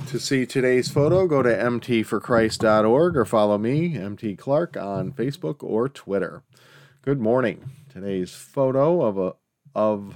To see today's photo, go to mtforchrist.org or follow me, MT Clark, on Facebook or Twitter. Good morning. Today's photo of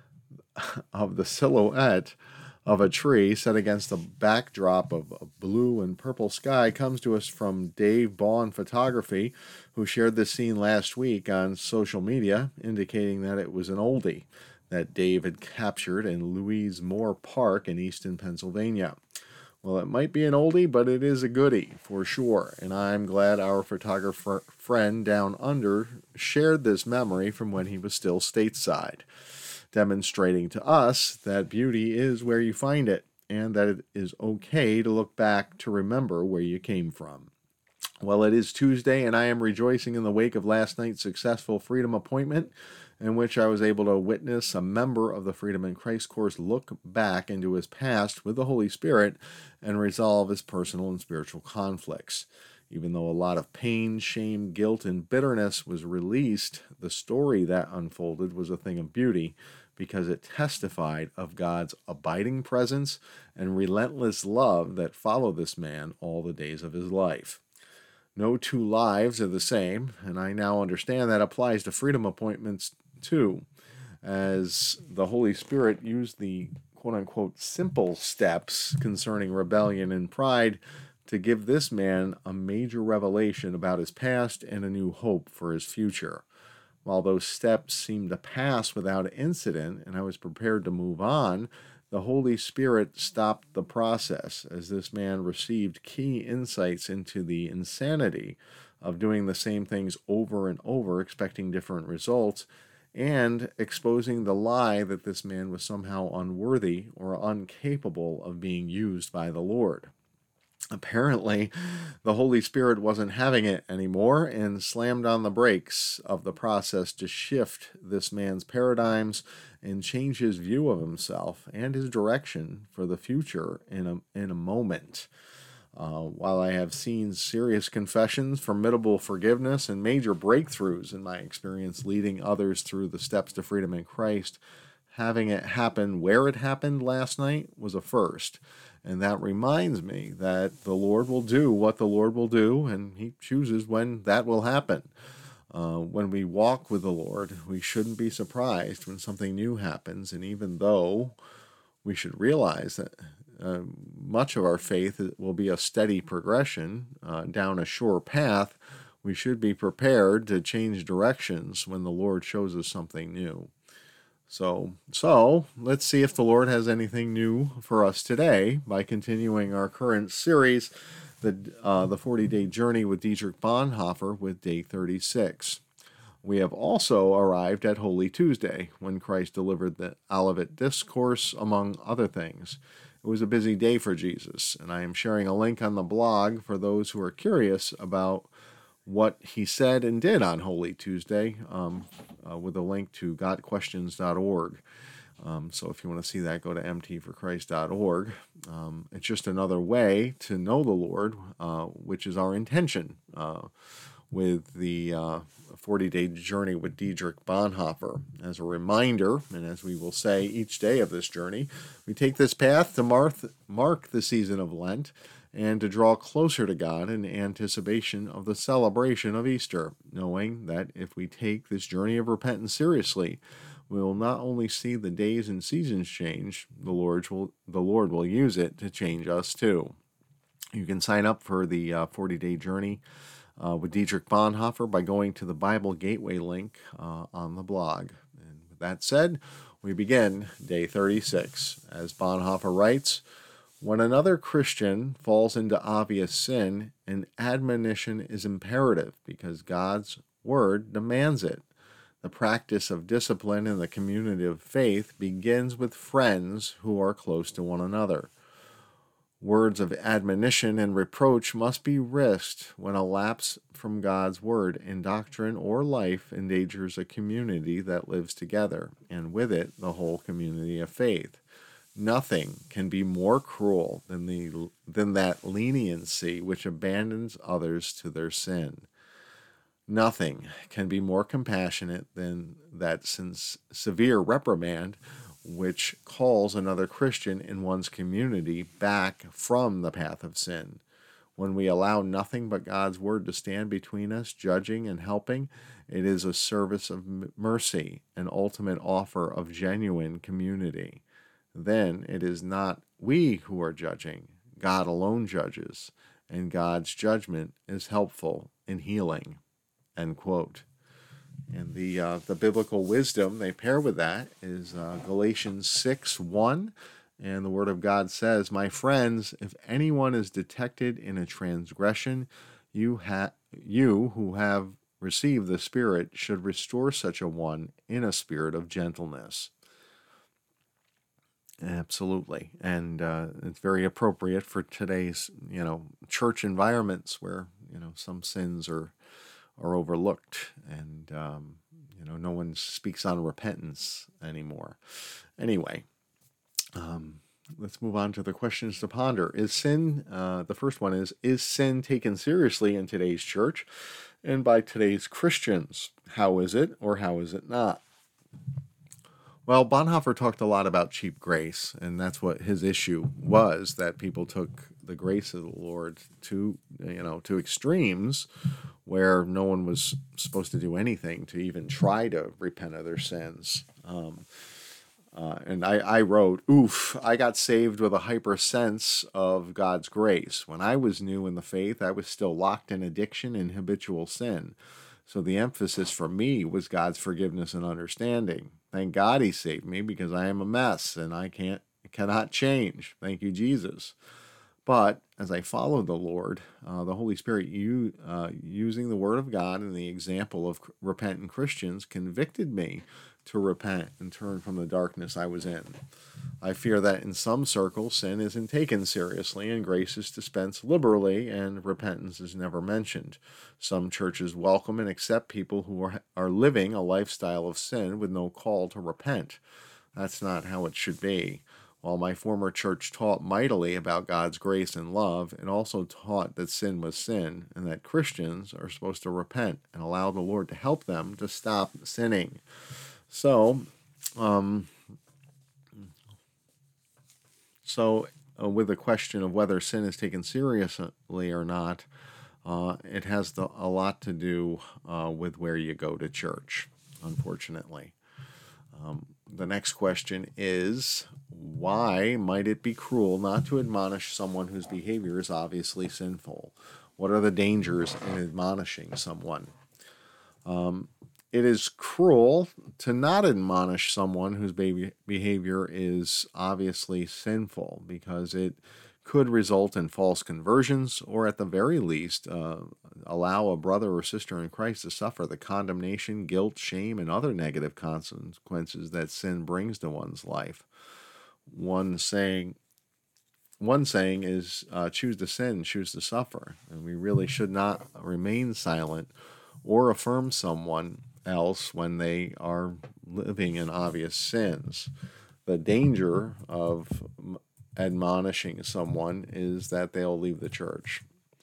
the silhouette of a tree set against a backdrop of a blue and purple sky comes to us from Dave Baughan Photography, who shared this scene last week on social media, indicating that it was an oldie that Dave had captured in Louise Moore Park in Easton, Pennsylvania. Well, it might be an oldie, but it is a goodie for sure, and I'm glad our photographer friend down under shared this memory from when he was still stateside, demonstrating to us that beauty is where you find it, and that it is okay to look back to remember where you came from. Well, it is Tuesday, and I am rejoicing in the wake of last night's successful Freedom Appointment, in which I was able to witness a member of the Freedom in Christ course look back into his past with the Holy Spirit and resolve his personal and spiritual conflicts. Even though a lot of pain, shame, guilt, and bitterness was released, the story that unfolded was a thing of beauty because it testified of God's abiding presence and relentless love that followed this man all the days of his life. No two lives are the same, and I now understand that applies to Freedom Appointments too, as the Holy Spirit used the quote-unquote simple steps concerning rebellion and pride to give this man a major revelation about his past and a new hope for his future. While those steps seemed to pass without incident and I was prepared to move on, the Holy Spirit stopped the process as this man received key insights into the insanity of doing the same things over and over, expecting different results, and exposing the lie that this man was somehow unworthy or incapable of being used by the Lord. Apparently, the Holy Spirit wasn't having it anymore and slammed on the brakes of the process to shift this man's paradigms and change his view of himself and his direction for the future in a moment. While I have seen serious confessions, formidable forgiveness, and major breakthroughs in my experience leading others through the steps to freedom in Christ, having it happen where it happened last night was a first. And that reminds me that the Lord will do what the Lord will do, and He chooses when that will happen. When we walk with the Lord, we shouldn't be surprised when something new happens, and even though we should realize that much of our faith will be a steady progression down a sure path, we should be prepared to change directions when the Lord shows us something new. So let's see if the Lord has anything new for us today by continuing our current series, the 40-Day Journey with Dietrich Bonhoeffer, with day 36. We have also arrived at Holy Tuesday, when Christ delivered the Olivet Discourse, among other things. It was a busy day for Jesus, and I am sharing a link on the blog for those who are curious about what he said and did on Holy Tuesday, with a link to gotquestions.org. So if you want to see that, go to mtforchrist.org. It's just another way to know the Lord, which is our intention with the 40-Day Journey with Dietrich Bonhoeffer. As a reminder, and as we will say each day of this journey, we take this path to mark the season of Lent and to draw closer to God in anticipation of the celebration of Easter, knowing that if we take this journey of repentance seriously, we will not only see the days and seasons change, the Lord will use it to change us too. You can sign up for the 40-Day Journey with Dietrich Bonhoeffer by going to the Bible Gateway link on the blog. And with that said, we begin day 36. As Bonhoeffer writes, when another Christian falls into obvious sin, an admonition is imperative because God's word demands it. The practice of discipline in the community of faith begins with friends who are close to one another. Words of admonition and reproach must be risked when a lapse from God's word in doctrine or life endangers a community that lives together, and with it the whole community of faith. Nothing can be more cruel than that leniency which abandons others to their sin. Nothing can be more compassionate than that severe reprimand which calls another Christian in one's community back from the path of sin. When we allow nothing but God's word to stand between us, judging and helping, it is a service of mercy, an ultimate offer of genuine community. Then it is not we who are judging. God alone judges, and God's judgment is helpful in healing. End quote. And the biblical wisdom they pair with that is Galatians 6:1. And the Word of God says, "My friends, if anyone is detected in a transgression, you who have received the Spirit should restore such a one in a spirit of gentleness." Absolutely. And it's very appropriate for today's, church environments where, some sins are overlooked, and no one speaks on repentance anymore. Anyway, let's move on to the questions to ponder. Is sin, the first one is sin taken seriously in today's church and by today's Christians? How is it, or how is it not? Well, Bonhoeffer talked a lot about cheap grace, and that's what his issue was, that people took the grace of the Lord to extremes where no one was supposed to do anything to even try to repent of their sins. And I wrote, I got saved with a hyper sense of God's grace. When I was new in the faith, I was still locked in addiction and habitual sin. So the emphasis for me was God's forgiveness and understanding. Thank God he saved me, because I am a mess and I cannot change. Thank you, Jesus. But as I followed the Lord, the Holy Spirit, using the Word of God and the example of repentant Christians, convicted me to repent and turn from the darkness I was in. I fear that in some circles, sin isn't taken seriously and grace is dispensed liberally and repentance is never mentioned. Some churches welcome and accept people who are living a lifestyle of sin with no call to repent. That's not how it should be. While my former church taught mightily about God's grace and love, it also taught that sin was sin and that Christians are supposed to repent and allow the Lord to help them to stop sinning. So, with the question of whether sin is taken seriously or not, it has a lot to do with where you go to church, unfortunately. The next question is, why might it be cruel not to admonish someone whose behavior is obviously sinful? What are the dangers in admonishing someone? It is cruel to not admonish someone whose behavior is obviously sinful, because it could result in false conversions, or at the very least, allow a brother or sister in Christ to suffer the condemnation, guilt, shame, and other negative consequences that sin brings to one's life. One saying is, choose to sin, choose to suffer. And we really should not remain silent or affirm someone else when they are living in obvious sins. The danger of admonishing someone is that they'll leave the church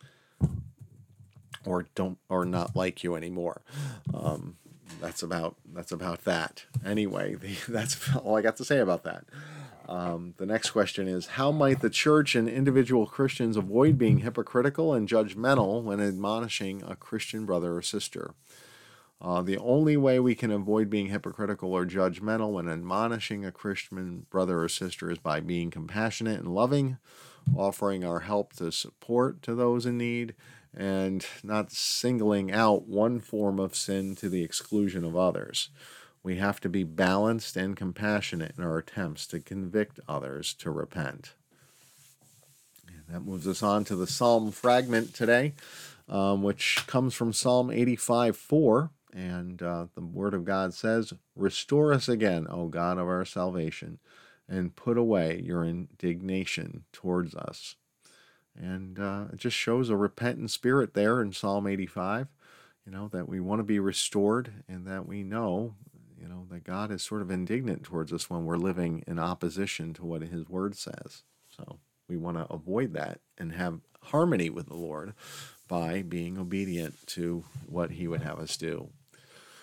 or not like you anymore. That's about that. Anyway, that's all I got to say about that. The next question is, how might the church and individual Christians avoid being hypocritical and judgmental when admonishing a Christian brother or sister? The only way we can avoid being hypocritical or judgmental when admonishing a Christian brother or sister is by being compassionate and loving, offering our help to support to those in need, and not singling out one form of sin to the exclusion of others. We have to be balanced and compassionate in our attempts to convict others to repent. And that moves us on to the Psalm fragment today, which comes from Psalm 85:4. And the Word of God says, "Restore us again, O God of our salvation, and put away your indignation towards us." And it just shows a repentant spirit there in Psalm 85, that we want to be restored, and that we know, that God is sort of indignant towards us when we're living in opposition to what His Word says. So we want to avoid that and have harmony with the Lord by being obedient to what He would have us do.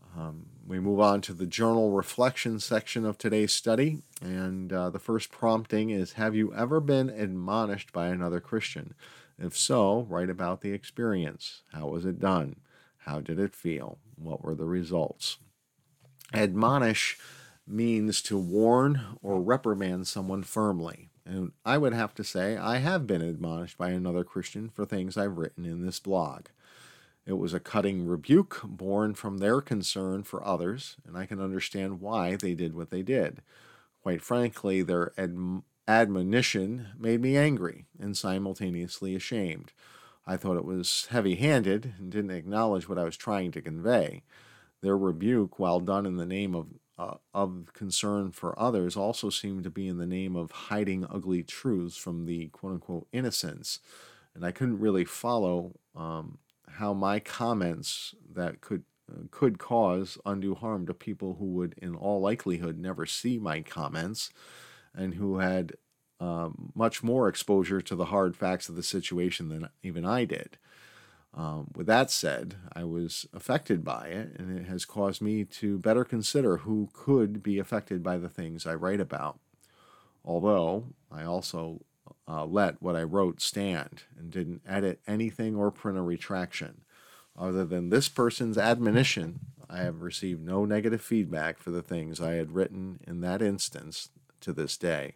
We move on to the journal reflection section of today's study, and the first prompting is, have you ever been admonished by another Christian? If so, write about the experience. How was it done? How did it feel? What were the results? Admonish means to warn or reprimand someone firmly. And I would have to say I have been admonished by another Christian for things I've written in this blog. It was a cutting rebuke born from their concern for others, and I can understand why they did what they did. Quite frankly, their admonition made me angry and simultaneously ashamed. I thought it was heavy-handed and didn't acknowledge what I was trying to convey. Their rebuke, while done in the name of concern for others, also seemed to be in the name of hiding ugly truths from the quote-unquote innocents. And I couldn't really follow how my comments that could cause undue harm to people who would, in all likelihood, never see my comments and who had much more exposure to the hard facts of the situation than even I did. With that said, I was affected by it, and it has caused me to better consider who could be affected by the things I write about. Although I also let what I wrote stand and didn't edit anything or print a retraction. Other than this person's admonition, I have received no negative feedback for the things I had written in that instance to this day.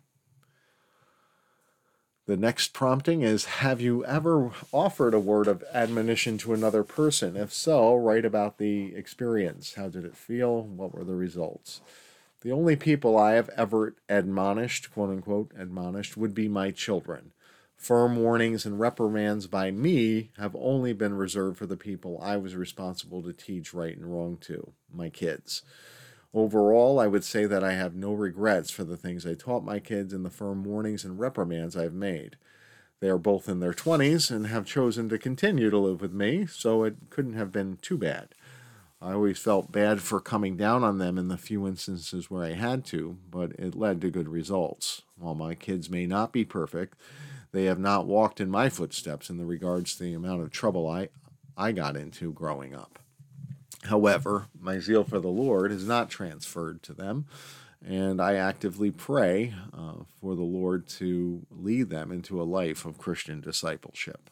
The next prompting is, have you ever offered a word of admonition to another person? If so, write about the experience. How did it feel? What were the results? The only people I have ever admonished, quote unquote, admonished, would be my children. Firm warnings and reprimands by me have only been reserved for the people I was responsible to teach right and wrong to, my kids. Overall, I would say that I have no regrets for the things I taught my kids and the firm warnings and reprimands I've made. They are both in their 20s and have chosen to continue to live with me, so it couldn't have been too bad. I always felt bad for coming down on them in the few instances where I had to, but it led to good results. While my kids may not be perfect, they have not walked in my footsteps in the regards to the amount of trouble I got into growing up. However, my zeal for the Lord is not transferred to them, and I actively pray for the Lord to lead them into a life of Christian discipleship.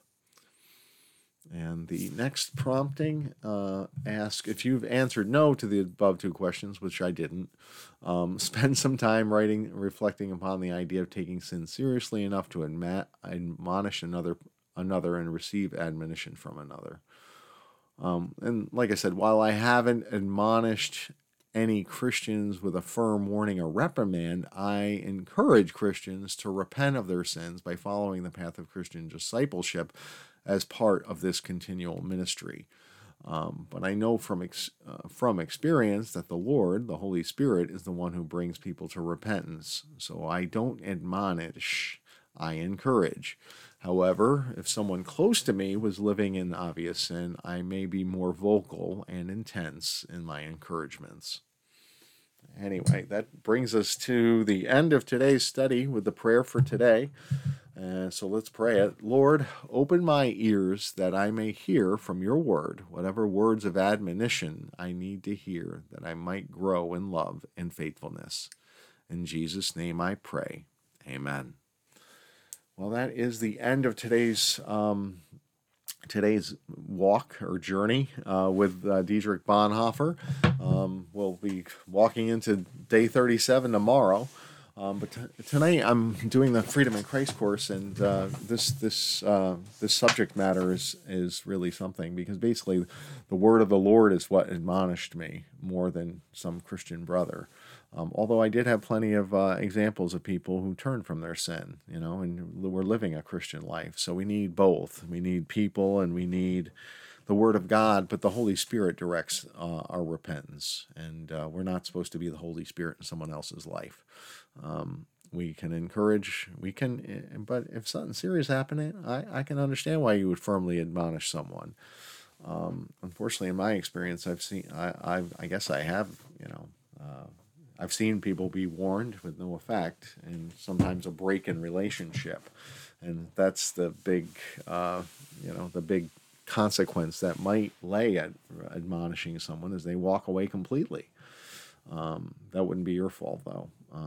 And the next prompting asks, if you've answered no to the above two questions, which I didn't, spend some time reflecting upon the idea of taking sin seriously enough to admonish another and receive admonition from another. And like I said, while I haven't admonished any Christians with a firm warning or reprimand, I encourage Christians to repent of their sins by following the path of Christian discipleship as part of this continual ministry. But I know from experience that the Lord, the Holy Spirit, is the one who brings people to repentance. So I don't admonish, I encourage. However, if someone close to me was living in obvious sin, I may be more vocal and intense in my encouragements. Anyway, that brings us to the end of today's study with the prayer for today. So let's pray it. Lord, open my ears that I may hear from your word, whatever words of admonition I need to hear, that I might grow in love and faithfulness. In Jesus' name I pray. Amen. Well, that is the end of today's walk or journey with Dietrich Bonhoeffer. We'll be walking into day 37 tomorrow. But tonight I'm doing the Freedom in Christ course, and this subject matter is really something, because basically the word of the Lord is what admonished me more than some Christian brother. Although I did have plenty of examples of people who turned from their sin, and were living a Christian life. So we need both. We need people and we need the Word of God, but the Holy Spirit directs our repentance, and we're not supposed to be the Holy Spirit in someone else's life. We can encourage, but if something serious happening, I can understand why you would firmly admonish someone. Unfortunately, in my experience, I've seen, I guess I have, I've seen people be warned with no effect, and sometimes a break in relationship, and that's the big, the big consequence that might lay at admonishing someone as they walk away completely. That wouldn't be your fault, though.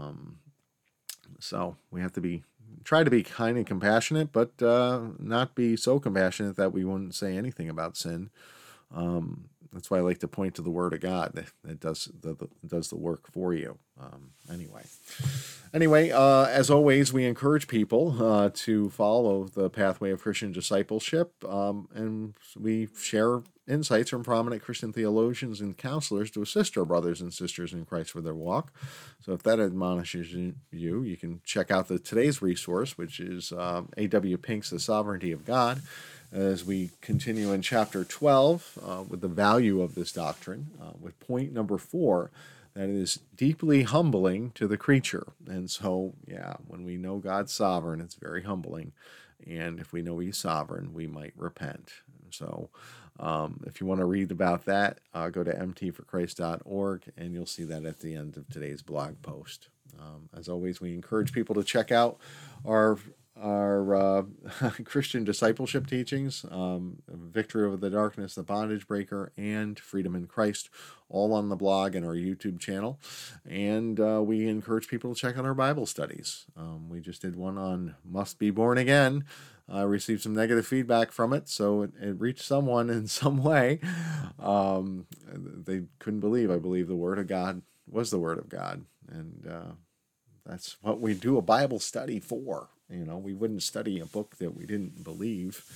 So we have to try to be kind and compassionate, but not be so compassionate that we wouldn't say anything about sin. That's why I like to point to the Word of God that does the work for you. Anyway, as always, we encourage people to follow the pathway of Christian discipleship, and we share insights from prominent Christian theologians and counselors to assist our brothers and sisters in Christ with their walk. So if that admonishes you, you can check out today's resource, which is A.W. Pink's The Sovereignty of God, as we continue in chapter 12 with the value of this doctrine, with point number 4, that it is deeply humbling to the creature. And so, when we know God's sovereign, it's very humbling. And if we know He's sovereign, we might repent. So if you want to read about that, go to mtforchrist.org, and you'll see that at the end of today's blog post. As always, we encourage people to check out our Christian discipleship teachings, Victory Over the Darkness, The Bondage Breaker, and Freedom in Christ, all on the blog and our YouTube channel. And we encourage people to check out our Bible studies. We just did one on Must Be Born Again. I received some negative feedback from it, so it reached someone in some way. They couldn't believe, I believe, the Word of God was the Word of God. And that's what we do a Bible study for. We wouldn't study a book that we didn't believe.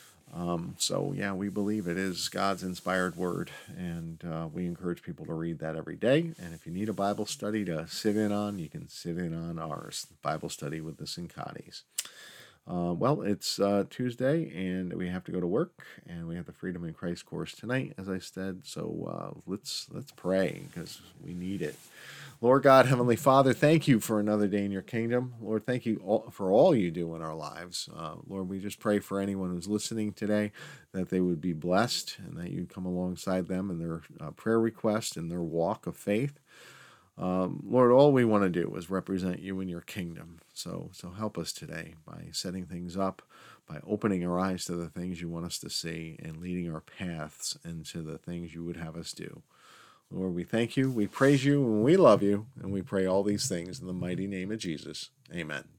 We believe it is God's inspired word, and we encourage people to read that every day. And if you need a Bible study to sit in on, you can sit in on ours, Bible Study with the Sincatis. It's Tuesday, and we have to go to work, and we have the Freedom in Christ course tonight, as I said. So let's pray, because we need it. Lord God, Heavenly Father, thank you for another day in your kingdom. Lord, thank you for all you do in our lives. Lord, we just pray for anyone who's listening today that they would be blessed, and that you come alongside them in their prayer request and their walk of faith. Lord, all we want to do is represent you in your kingdom. So help us today by setting things up, by opening our eyes to the things you want us to see, and leading our paths into the things you would have us do. Lord, we thank you, we praise you, and we love you, and we pray all these things in the mighty name of Jesus. Amen.